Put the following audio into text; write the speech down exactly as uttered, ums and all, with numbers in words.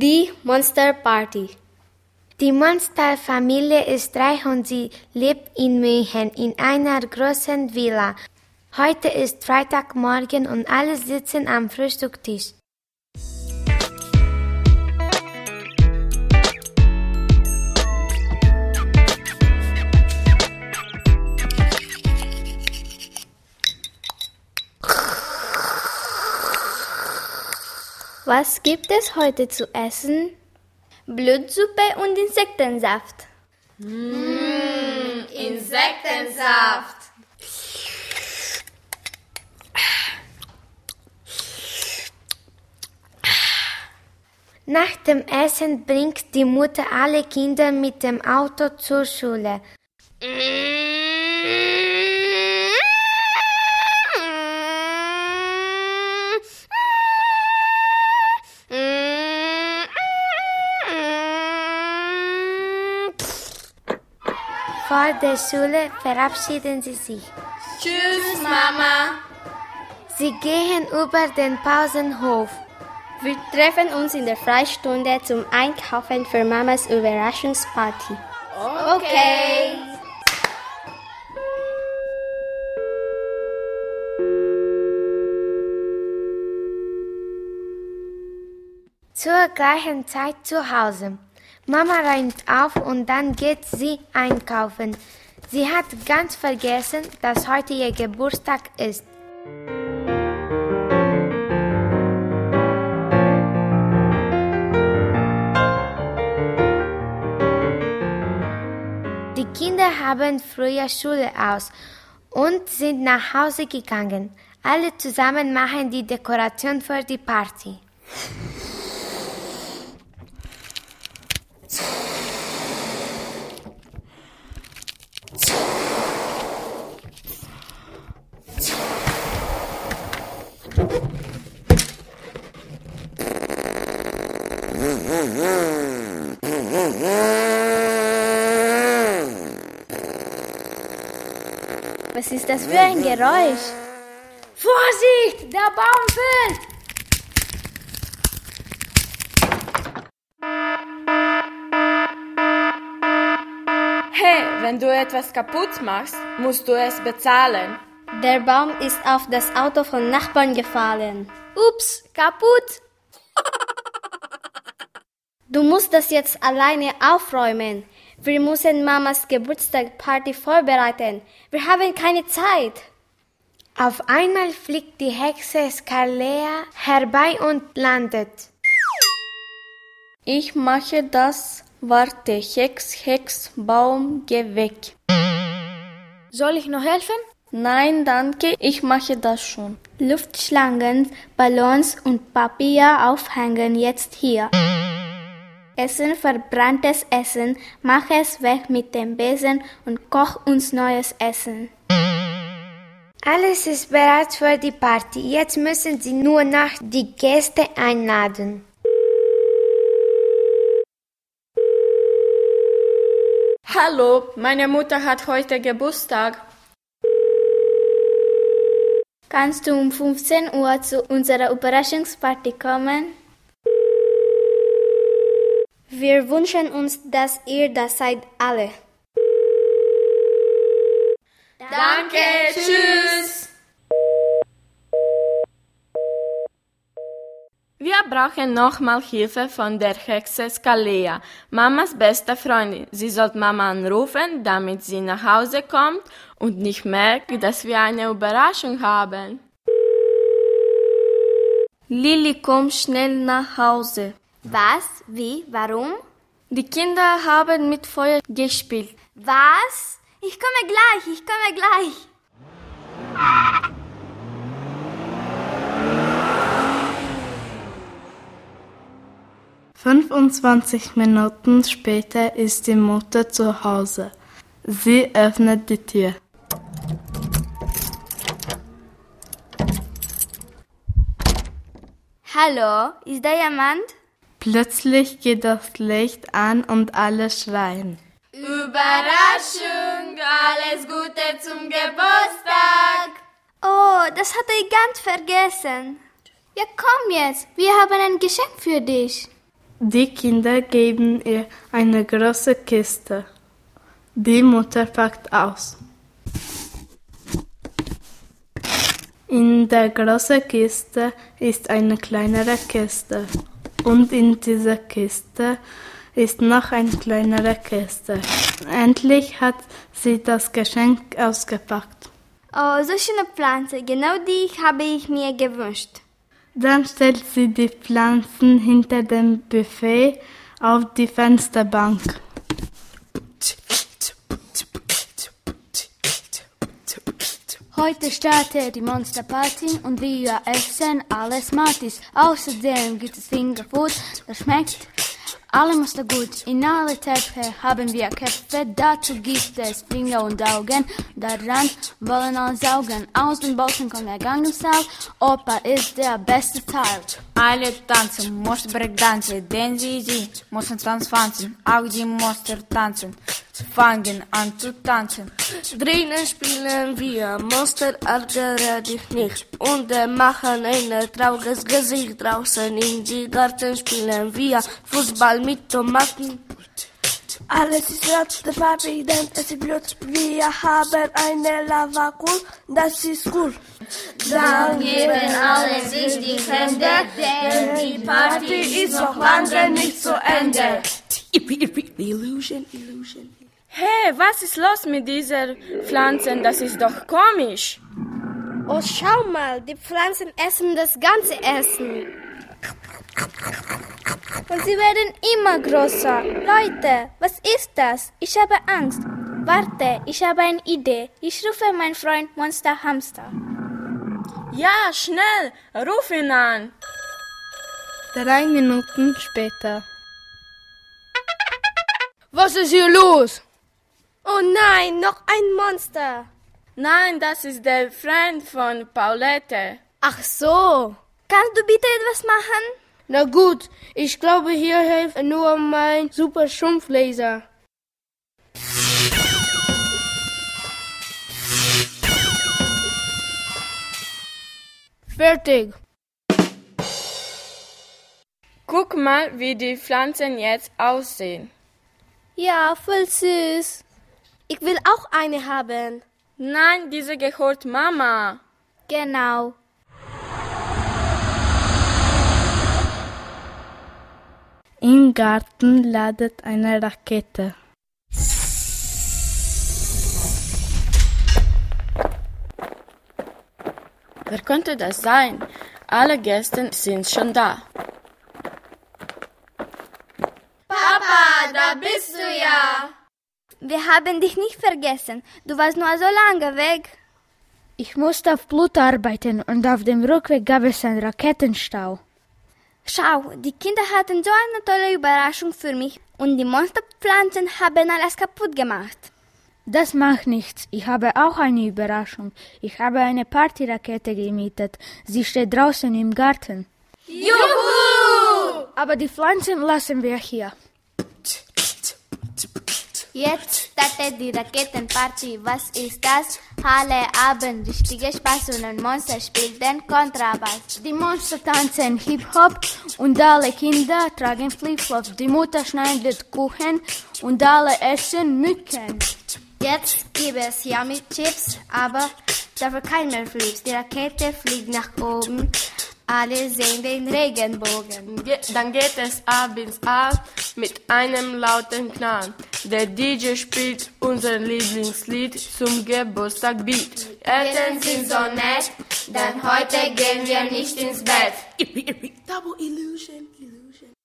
Die Monster Party. Die Monster-Familie ist reich und sie lebt in München in einer großen Villa. Heute ist Freitagmorgen und alle sitzen am Frühstückstisch. Was gibt es heute zu essen? Blutsuppe und Insektensaft. Mmh, Insektensaft. Nach dem Essen bringt die Mutter alle Kinder mit dem Auto zur Schule. Vor der Schule verabschieden sie sich. Tschüss, Mama. Sie gehen über den Pausenhof. Wir treffen uns in der Freistunde zum Einkaufen für Mamas Überraschungsparty. Okay. Zur gleichen Zeit zu Hause. Mama räumt auf und dann geht sie einkaufen. Sie hat ganz vergessen, dass heute ihr Geburtstag ist. Die Kinder haben früher Schule aus und sind nach Hause gegangen. Alle zusammen machen die Dekoration für die Party. Was ist das für ein Geräusch? Vorsicht, der Baum fällt! Hey, wenn du etwas kaputt machst, musst du es bezahlen. Der Baum ist auf das Auto von Nachbarn gefallen. Ups, kaputt! Du musst das jetzt alleine aufräumen. Wir müssen Mamas Geburtstagsparty vorbereiten. Wir haben keine Zeit. Auf einmal fliegt die Hexe Scarlea herbei und landet. Ich mache das. Warte, Hex, Hex, Baum, geh weg. Soll ich noch helfen? Nein, danke, ich mache das schon. Luftschlangen, Ballons und Papier aufhängen jetzt hier. Essen, verbranntes Essen, mach es weg mit dem Besen und koch uns neues Essen. Alles ist bereit für die Party. Jetzt müssen sie nur noch die Gäste einladen. Hallo, meine Mutter hat heute Geburtstag. Kannst du um fünfzehn Uhr zu unserer Überraschungsparty kommen? Wir wünschen uns, dass ihr da seid alle. Danke, tschüss. Wir brauchen nochmal Hilfe von der Hexe Scarlea, Mamas beste Freundin. Sie soll Mama anrufen, damit sie nach Hause kommt und nicht merkt, dass wir eine Überraschung haben. Lili, komm schnell nach Hause. Was? Wie? Warum? Die Kinder haben mit Feuer gespielt. Was? Ich komme gleich, ich komme gleich. fünfundzwanzig Minuten später ist die Mutter zu Hause. Sie öffnet die Tür. Hallo, ist da jemand? Plötzlich geht das Licht an und alle schreien. Überraschung, alles Gute zum Geburtstag. Oh, das hatte ich ganz vergessen. Ja, komm jetzt, wir haben ein Geschenk für dich. Die Kinder geben ihr eine große Kiste. Die Mutter packt aus. In der großen Kiste ist eine kleinere Kiste. Und in dieser Kiste ist noch eine kleinere Kiste. Endlich hat sie das Geschenk ausgepackt. Oh, so schöne Pflanze, genau die habe ich mir gewünscht. Dann stellt sie die Pflanzen hinter dem Buffet auf die Fensterbank. Heute startet die Monsterparty und wir essen alle Smarties. Außerdem gibt es Fingerfood, das schmeckt alle Monster gut. In alle Töpfe haben wir Köpfe, dazu gibt es Finger und Augen. Daran wollen alle saugen. Aus dem Bolzen kommt der Gangnam-Style. Opa ist der beste Teil. Alle tanzen, Monster Breakdance, denn sie, sie müssen tanzen. Auch die Monster tanzen, fangen an zu tanzen. Drinnen spielen wir, Monster ärgere dich nicht. Und äh, machen ein trauriges Gesicht. Draußen in die Garten spielen wir Fußball mit Tomaten. Alles ist rot, der Party, denn es ist Blut. Wir haben eine Lavakur, das ist cool. Dann geben alle sich die Hände, denn die Party ist noch lange nicht zu Ende. Illusion, Illusion. Hey, was ist los mit dieser Pflanzen? Das ist doch komisch. Oh, schau mal, die Pflanzen essen das ganze Essen. Und sie werden immer größer. Leute, was ist das? Ich habe Angst. Warte, ich habe eine Idee. Ich rufe meinen Freund Monster Hamster. Ja, schnell, ruf ihn an. Drei Minuten später. Was ist hier los? Oh nein, noch ein Monster. Nein, das ist der Freund von Paulette. Ach so. Kannst du bitte etwas machen? Na gut, ich glaube, hier hilft nur mein super Schrumpflaser. Fertig. Guck mal, wie die Pflanzen jetzt aussehen. Ja, voll süß. Ich will auch eine haben. Nein, diese gehört Mama. Genau. Im Garten landet eine Rakete. Wer könnte das sein? Alle Gäste sind schon da. Papa, da bist du ja. Wir haben dich nicht vergessen. Du warst nur so lange weg. Ich musste auf Pluto arbeiten und auf dem Rückweg gab es einen Raketenstau. Schau, die Kinder hatten so eine tolle Überraschung für mich und die Monsterpflanzen haben alles kaputt gemacht. Das macht nichts. Ich habe auch eine Überraschung. Ich habe eine Partyrakete gemietet. Sie steht draußen im Garten. Juhu! Aber die Pflanzen lassen wir hier. Jetzt startet die Raketenparty. Was ist das? Alle haben richtiger Spaß und ein Monster spielt den Kontrabass. Die Monster tanzen Hip-Hop und alle Kinder tragen Flipflops. Die Mutter schneidet Kuchen und alle essen Mücken. Jetzt gibt es Yummy Chips, aber dafür kein mehr Flips. Die Rakete fliegt nach oben. Alle sehen den Regenbogen. Ge- Dann geht es abends aus mit einem lauten Knall. Der D J spielt unser Lieblingslied zum Geburtstag Beat. Eltern sind so nett, denn heute gehen wir nicht ins Bett. Double Illusion, Illusion.